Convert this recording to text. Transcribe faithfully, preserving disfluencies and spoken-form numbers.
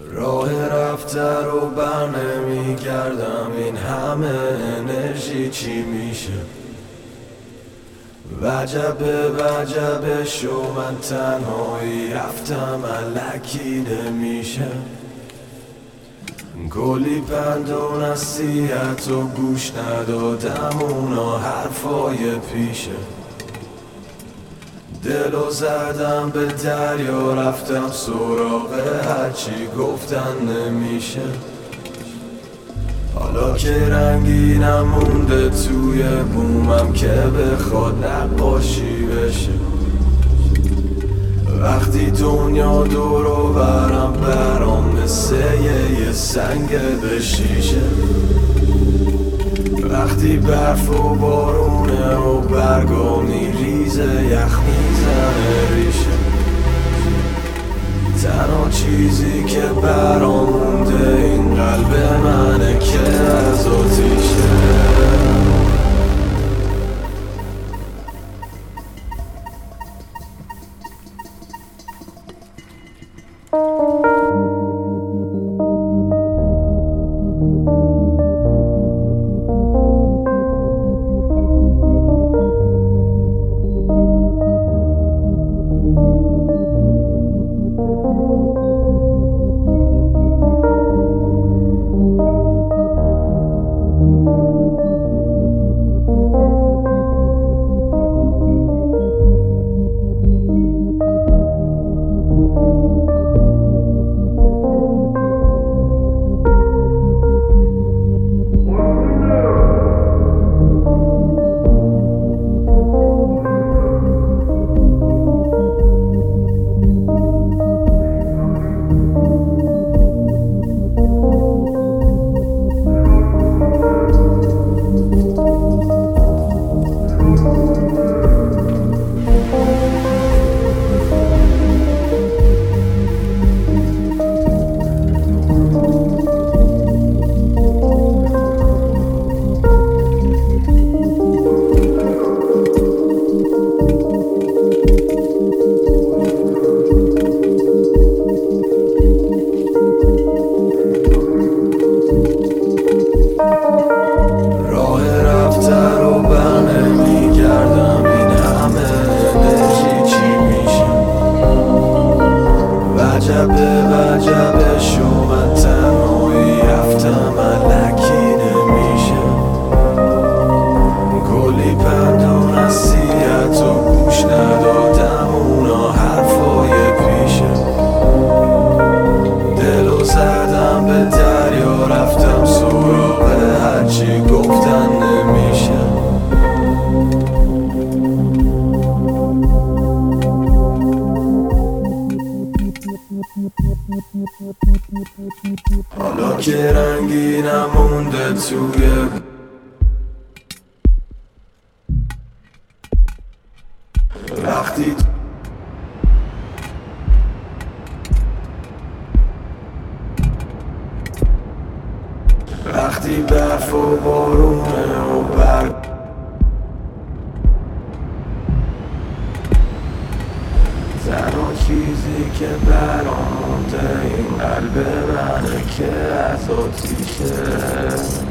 راه رفته رو بر نمیگردم، این همه انرژی چی میشه؟ وجبه وجبه شو، من تنهایی رفتم الکی نمیشه. کلی پند و نصیحت و گوش ندادم، اونا حرفای پیشه. دلو زدم به دریا، رفتم سراغ هرچی گفتن نمیشه. حالا که رنگینم مونده توی بومم که بخواد نقاشی بشه. وقتی دنیا دور و برم برام مثل یه سنگ به شیشه. وقتی برف و بارونه و برگا میریزه، یخ میزنه ریشه. تنها چیزی که برام مونده این قلب منه که از آتیشه. وجبه وجبه شو، من تنهایی رفتم الکی نمیشه. کلی پند و نصیحت و گوش ندادم، اونا حرفای پیشه. دلو زدم به دریا، رفتم سراغ هرچی گفتن نمیشه. حالا که رنگینم مونده توی وقتی وقتی برف و بارونه و برگ تنها چیزی که برام مونده این قلب منه که از آتیشه.